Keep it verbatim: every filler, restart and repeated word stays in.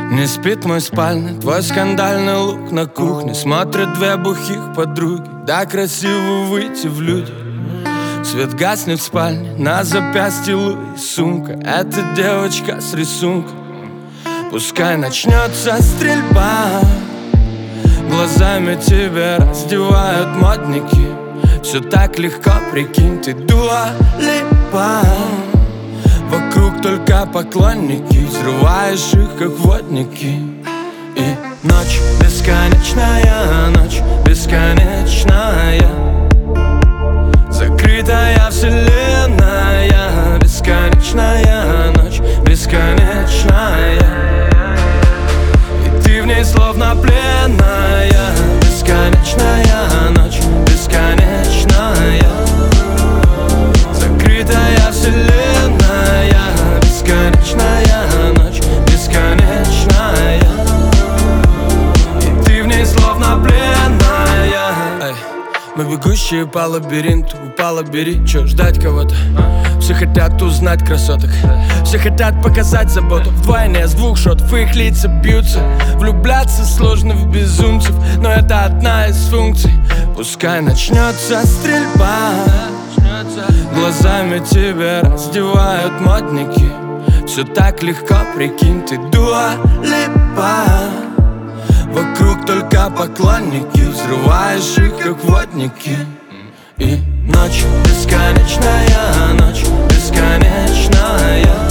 Не спит мой спальня, твой скандальный лук на кухне. Смотрят две бухих подруги, да красиво выйти в люди. Свет гаснет в спальне, на запястье Луи сумка. Это девочка с рисунком. Пускай начнется стрельба, глазами тебя раздевают модники. Все так легко, прикинь, ты Дуа Липа. Вокруг только поклонники, взрываешь их, как водники. И ночь, бесконечная ночь, бесконечная, закрытая вселенная. Бесконечная ночь, бесконечная, и ты в ней словно пленная. Бесконечная ночь, бесконечная, закрытая вселенная. Бесконечная ночь, бесконечная, и ты в ней словно пленная. Эй, мы бегущие по лабиринту, по лабиринту. Чё, ждать кого-то? Все хотят узнать красоток, все хотят показать заботу. Вдвойне с двух шотов их лица бьются. Влюбляться сложно в безумцев, но это одна из функций. Пускай начнется стрельба, глазами тебя раздевают модники. Все так легко, прикинь, ты Дуа Липа. Вокруг только поклонники, взрываешь их, как водники. И ночь, бесконечная ночь, бесконечная,